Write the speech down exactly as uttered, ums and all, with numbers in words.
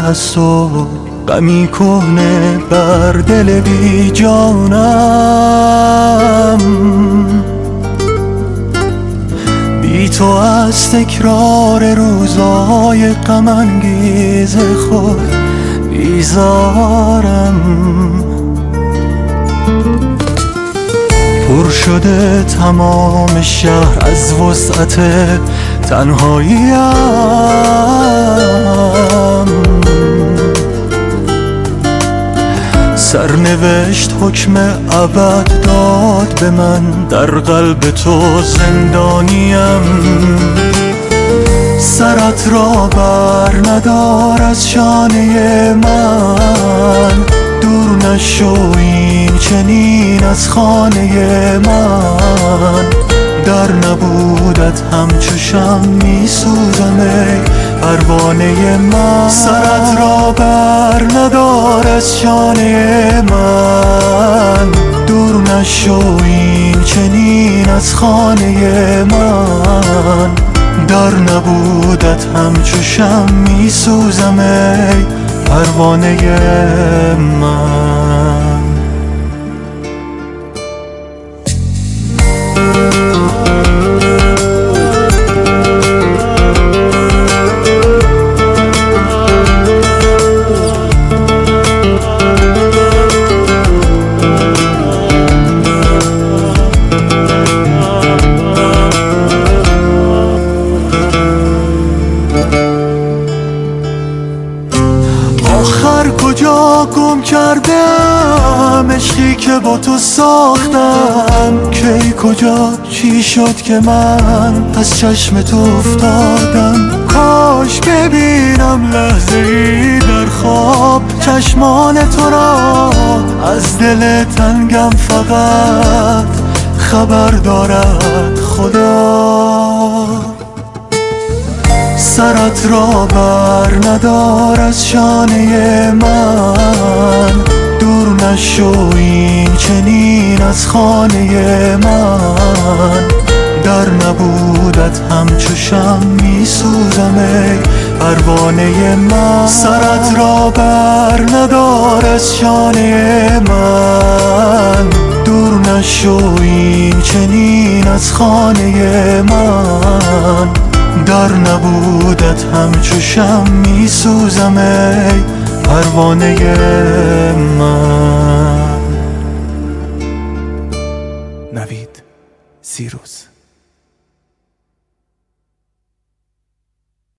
هست و غمی کهنه بر دل بی جانم. بی تو از تکرار روزای غم انگیز خود بیزارم. پر شده تمام شهر از وسعت تنهاییم. سرنوشت حکم ابد داد به من، در قلب تو زندانیم. سرت را بر ندار از شانه من، دور نشو این چنین از خانه من. در نبودت همچو شمع می سوزم ای پروانه من. سرت را بر ندار از شانه من، دور نشو این چنین از خانه من. در نبودت همچو شمع می سوزم ای پروانه من. کجا گم کردم عشقی که با تو ساختم؟ کی کجا چی شد که من از چشم تو افتادم؟ کاش ببینم لحظه ای در خواب چشمان تو را، از دل تنگم فقط خبر دارد خدا. سرت را بر ندار از شانه من، دور نشو این چنین از خانه من. در نبودت همچو شمع می سوزم ای پروانه من. سرت را بر ندار از شانه من، دور نشو این چنین از خانه من. در نبودت همچو شمع می سوزم ای پروانه من. نوید سیروس.